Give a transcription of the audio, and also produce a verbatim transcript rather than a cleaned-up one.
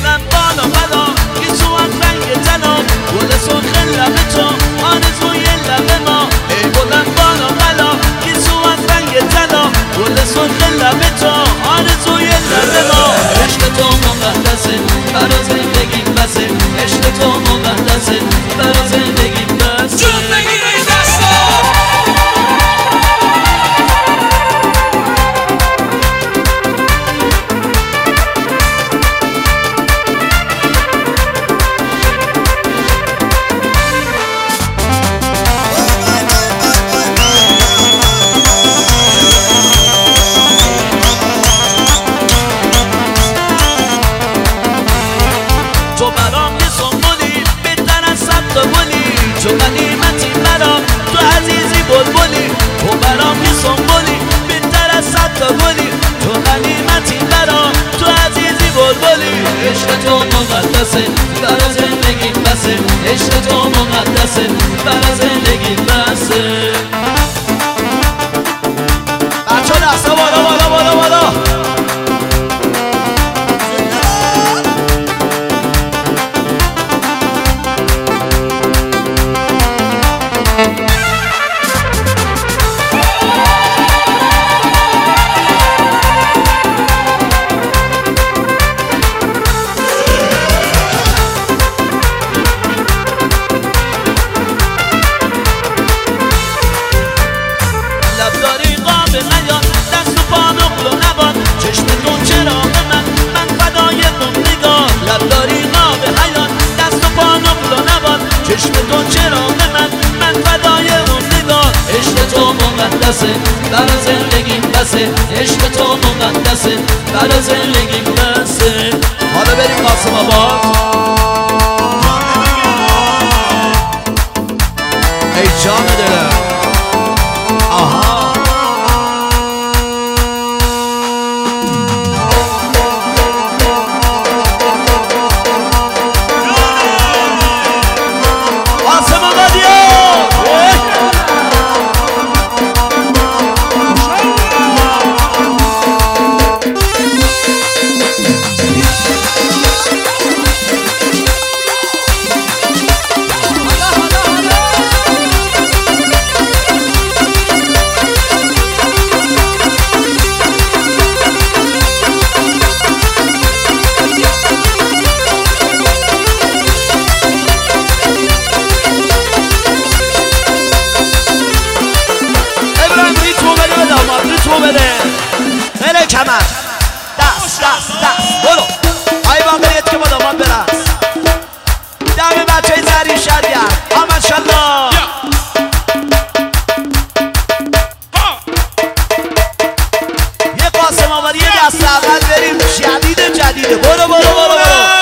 بلند بالا بالا که تو از رنگ طلا گل سرخ لب تو آرزوی لب ما ای بلند بالا بالا که تو از رنگ طلا گل سرخ لب تو آرزوی لب ما عشق تو مقدسه برا زندگی بسه عشق تو مقدسه برا زندگی بسه جون بگیره دستا تو برام یه سنبولی بهتر از صد تا گلی تو غنیمتی برام تو عزیزی بلبلی تو برام یه سنبولی بهتر از صد تا گلی تو غنیمتی برام تو عزیزی بلبلی عشق تو مقدسه برا زندگی بسه عشق تو مقدسه برا زندگی بسه بچه ها دستا بالا بالا بالا بالا چشم تو چراغ من من فدای اون نگاه عشق تو مقدسه برا زندگی بسه عشق تو مقدسه برا زندگی بسه حالا بریم قاسم آباد ای جان دلم آها بده کمر دست دست دست برو آی باقریت که با داماد برس دم بچه های زرین شرگرد آمد شالله یه قاسم آبادی یه دست اول بریم جدید جدیده برو برو برو برو